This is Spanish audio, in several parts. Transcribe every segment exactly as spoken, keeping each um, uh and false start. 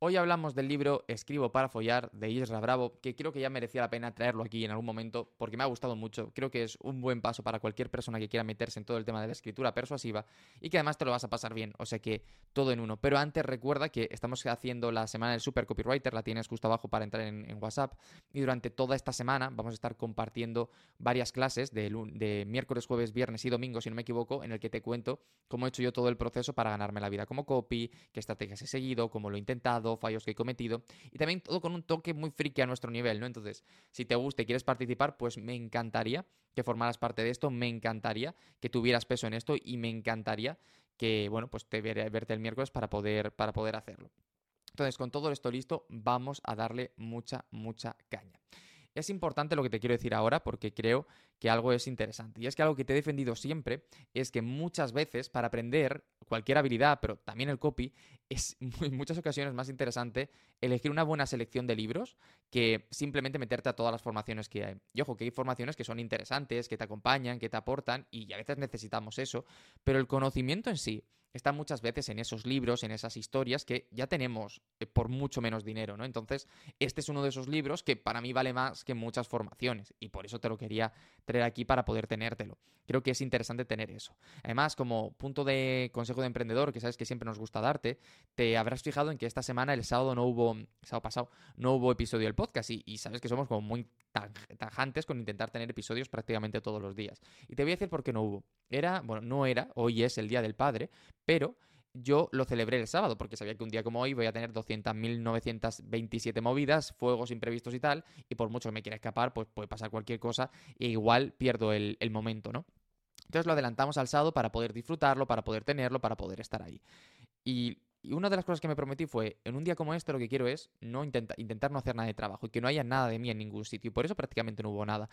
Hoy hablamos del libro Escribo para follar de Isra Bravo, que creo que ya merecía la pena traerlo aquí en algún momento porque me ha gustado mucho. Creo que es un buen paso para cualquier persona que quiera meterse en todo el tema de la escritura persuasiva y que además te lo vas a pasar bien, o sea que todo en uno. Pero antes recuerda que estamos haciendo la semana del Super Copywriter, la tienes justo abajo para entrar en, en WhatsApp, y durante toda esta semana vamos a estar compartiendo varias clases de, de miércoles, jueves, viernes y domingo, si no me equivoco, en el que te cuento cómo he hecho yo todo el proceso para ganarme la vida como copy, qué estrategias he seguido, cómo lo he intentado, fallos que he cometido, y también todo con un toque muy friki a nuestro nivel, ¿no? Entonces, si te gusta y quieres participar, pues me encantaría que formaras parte de esto, me encantaría que tuvieras peso en esto y me encantaría que, bueno, pues te ver, verte el miércoles para poder, para poder hacerlo. Entonces, con todo esto listo, vamos a darle mucha, mucha caña. Es importante lo que te quiero decir ahora porque creo que algo es interesante. Y es que algo que te he defendido siempre es que muchas veces para aprender cualquier habilidad, pero también el copy, es en muchas ocasiones más interesante elegir una buena selección de libros que simplemente meterte a todas las formaciones que hay. Y ojo, que hay formaciones que son interesantes, que te acompañan, que te aportan y a veces necesitamos eso, pero el conocimiento en sí está muchas veces en esos libros, en esas historias que ya tenemos eh, por mucho menos dinero, ¿no? Entonces, este es uno de esos libros que para mí vale más que muchas formaciones y por eso te lo quería traer aquí para poder tenértelo. Creo que es interesante tener eso. Además, como punto de consejo de emprendedor, que sabes que siempre nos gusta darte, te habrás fijado en que esta semana, el sábado no hubo, el sábado pasado, no hubo episodio del podcast y, y sabes que somos como muy tajantes con intentar tener episodios prácticamente todos los días. Y te voy a decir por qué no hubo. Era, bueno, no era, hoy es el Día del Padre, pero yo lo celebré el sábado porque sabía que un día como hoy voy a tener doscientas mil novecientas veintisiete movidas, fuegos imprevistos y tal, y por mucho que me quiera escapar, pues puede pasar cualquier cosa e igual pierdo el, el momento, ¿no? Entonces lo adelantamos al sábado para poder disfrutarlo, para poder tenerlo, para poder estar ahí. Y, y una de las cosas que me prometí fue, en un día como este lo que quiero es no intenta, intentar no hacer nada de trabajo y que no haya nada de mí en ningún sitio. Y por eso prácticamente no hubo nada.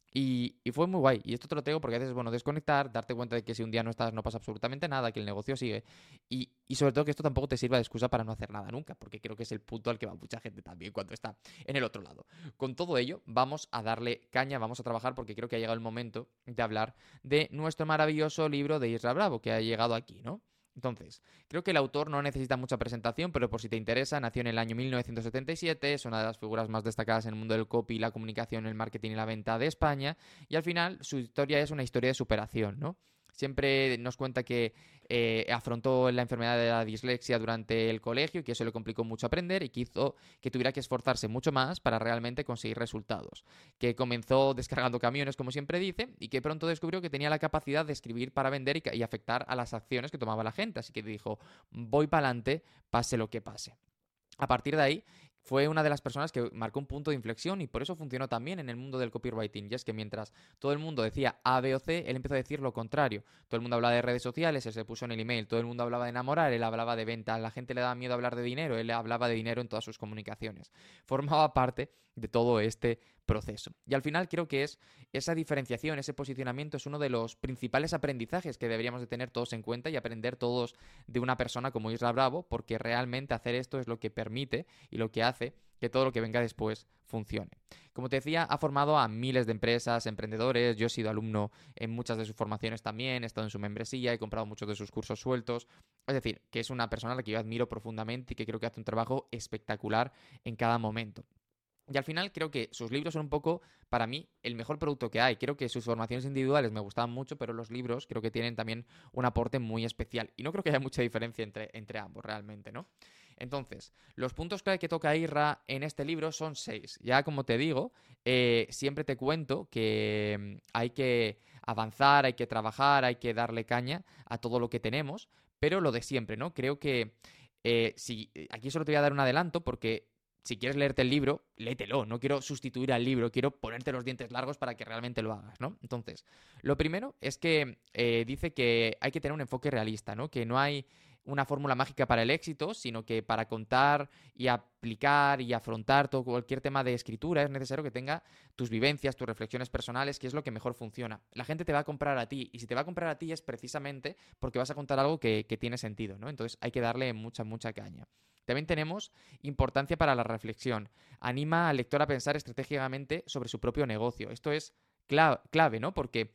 Y, y fue muy guay. Y esto te lo tengo porque a veces es bueno desconectar, darte cuenta de que si un día no estás no pasa absolutamente nada, que el negocio sigue. Y, y sobre todo que esto tampoco te sirva de excusa para no hacer nada nunca, porque creo que es el punto al que va mucha gente también cuando está en el otro lado. Con todo ello, vamos a darle caña, vamos a trabajar porque creo que ha llegado el momento de hablar de nuestro maravilloso libro de Isra Bravo, que ha llegado aquí, ¿no? Entonces, creo que el autor no necesita mucha presentación, pero por si te interesa, nació en el año mil novecientos setenta y siete, es una de las figuras más destacadas en el mundo del copy, la comunicación, el marketing y la venta de España, y al final su historia es una historia de superación, ¿no? Siempre nos cuenta que eh, afrontó la enfermedad de la dislexia durante el colegio y que eso le complicó mucho aprender y que hizo que tuviera que esforzarse mucho más para realmente conseguir resultados. Que comenzó descargando camiones, como siempre dice, y que pronto descubrió que tenía la capacidad de escribir para vender y, y afectar a las acciones que tomaba la gente. Así que dijo, voy para adelante, pase lo que pase. A partir de ahí, fue una de las personas que marcó un punto de inflexión y por eso funcionó también en el mundo del copywriting. Y es que mientras todo el mundo decía A, B o C, él empezó a decir lo contrario. Todo el mundo hablaba de redes sociales, él se puso en el email. Todo el mundo hablaba de enamorar, él hablaba de venta. A la gente le daba miedo hablar de dinero, él hablaba de dinero en todas sus comunicaciones. Formaba parte de todo este proceso. Y al final creo que es esa diferenciación, ese posicionamiento es uno de los principales aprendizajes que deberíamos de tener todos en cuenta y aprender todos de una persona como Isra Bravo, porque realmente hacer esto es lo que permite y lo que hace que todo lo que venga después funcione. Como te decía, ha formado a miles de empresas, emprendedores, yo he sido alumno en muchas de sus formaciones también, he estado en su membresía, he comprado muchos de sus cursos sueltos, es decir, que es una persona a la que yo admiro profundamente y que creo que hace un trabajo espectacular en cada momento. Y al final creo que sus libros son un poco, para mí, el mejor producto que hay. Creo que sus formaciones individuales me gustaban mucho, pero los libros creo que tienen también un aporte muy especial. Y no creo que haya mucha diferencia entre, entre ambos realmente, ¿no? Entonces, los puntos clave que toca Irra en este libro son seis. Ya como te digo, eh, siempre te cuento que mm, hay que avanzar, hay que trabajar, hay que darle caña a todo lo que tenemos, pero lo de siempre, ¿no? Creo que eh, si aquí solo te voy a dar un adelanto porque si quieres leerte el libro, léetelo. No quiero sustituir al libro, quiero ponerte los dientes largos para que realmente lo hagas, ¿no? Entonces, lo primero es que eh, dice que hay que tener un enfoque realista, ¿no? Que no hay una fórmula mágica para el éxito, sino que para contar y aplicar y afrontar todo cualquier tema de escritura es necesario que tenga tus vivencias, tus reflexiones personales, que es lo que mejor funciona. La gente te va a comprar a ti y si te va a comprar a ti es precisamente porque vas a contar algo que, que tiene sentido, ¿no? Entonces hay que darle mucha, mucha caña. También tenemos importancia para la reflexión. Anima al lector a pensar estratégicamente sobre su propio negocio. Esto es clave, ¿no? Porque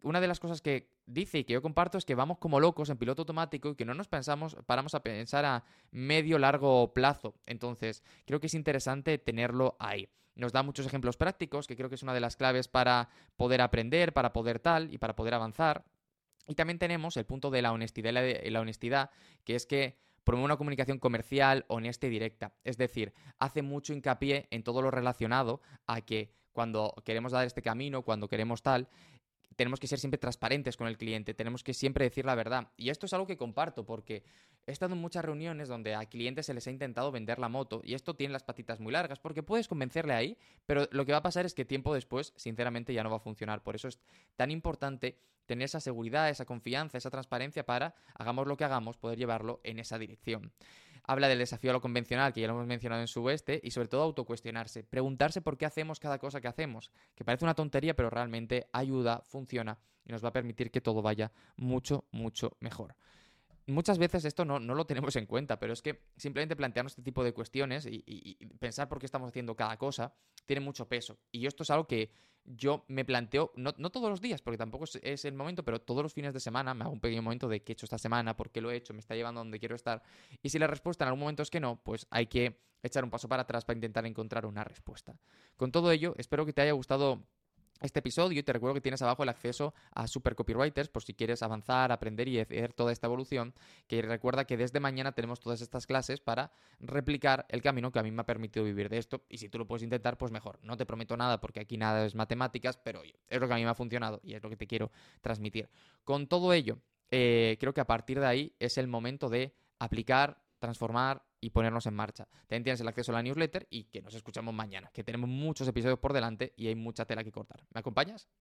una de las cosas que dice y que yo comparto es que vamos como locos en piloto automático y que no nos pensamos, paramos a pensar a medio largo plazo. Entonces, creo que es interesante tenerlo ahí. Nos da muchos ejemplos prácticos, que creo que es una de las claves para poder aprender, para poder tal y para poder avanzar. Y también tenemos el punto de la honestidad, y la, de, la honestidad, que es que promueve una comunicación comercial honesta y directa. Es decir, hace mucho hincapié en todo lo relacionado a que cuando queremos dar este camino, cuando queremos tal, tenemos que ser siempre transparentes con el cliente, tenemos que siempre decir la verdad. Y esto es algo que comparto porque he estado en muchas reuniones donde a clientes se les ha intentado vender la moto y esto tiene las patitas muy largas porque puedes convencerle ahí, pero lo que va a pasar es que tiempo después, sinceramente, ya no va a funcionar. Por eso es tan importante tener esa seguridad, esa confianza, esa transparencia para, hagamos lo que hagamos, poder llevarlo en esa dirección. Habla del desafío a lo convencional, que ya lo hemos mencionado en su oeste, y sobre todo autocuestionarse, preguntarse por qué hacemos cada cosa que hacemos, que parece una tontería, pero realmente ayuda, funciona y nos va a permitir que todo vaya mucho, mucho mejor. Muchas veces esto no, no lo tenemos en cuenta, pero es que simplemente plantearnos este tipo de cuestiones y, y, y pensar por qué estamos haciendo cada cosa tiene mucho peso. Y esto es algo que yo me planteo, no, no todos los días, porque tampoco es, es el momento, pero todos los fines de semana me hago un pequeño momento de qué he hecho esta semana, por qué lo he hecho, me está llevando a donde quiero estar. Y si la respuesta en algún momento es que no, pues hay que echar un paso para atrás para intentar encontrar una respuesta. Con todo ello, espero que te haya gustado este episodio y te recuerdo que tienes abajo el acceso a Super Copywriters por si quieres avanzar, aprender y hacer toda esta evolución, que recuerda que desde mañana tenemos todas estas clases para replicar el camino que a mí me ha permitido vivir de esto y si tú lo puedes intentar, pues mejor. No te prometo nada porque aquí nada es matemáticas, pero oye, es lo que a mí me ha funcionado y es lo que te quiero transmitir. Con todo ello, eh, creo que a partir de ahí es el momento de aplicar, transformar y ponernos en marcha. También tienes el acceso a la newsletter y que nos escuchamos mañana, que tenemos muchos episodios por delante y hay mucha tela que cortar. ¿Me acompañas?